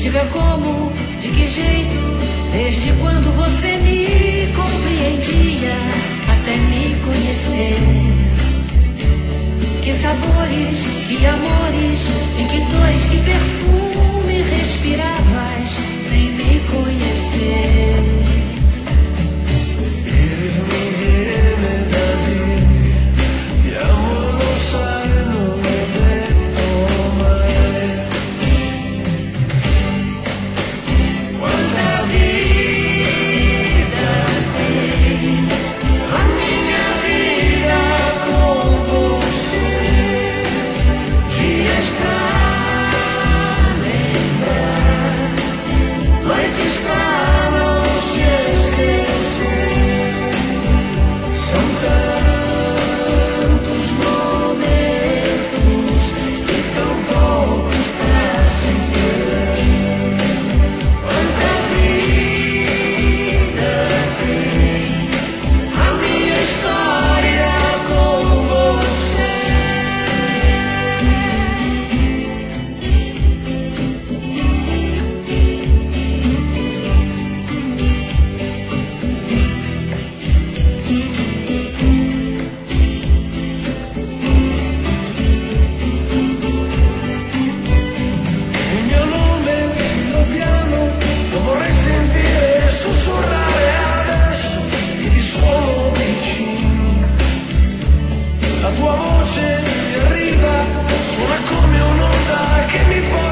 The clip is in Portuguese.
Diga como, de que jeito, desde quando você me compreendia até me conhecer. Que sabores, que amores, e que dores, que perfume respiravas sem me conhecer. Eres mi remeda, ti amo, lo sai, non l'ho detto mai. Quanta vida tem a minha vida com você. Dias pra lembrar, noites pra não se esquecer. São tantos momentos e tão poucos pra se ter. Quanta vida tem a minha história com você. Il mio nome, dillo piano, lo vorrei sentire sussurrare adesso che ti sono vicino. La tua voce mi arriva, suona come un'onda che mi porta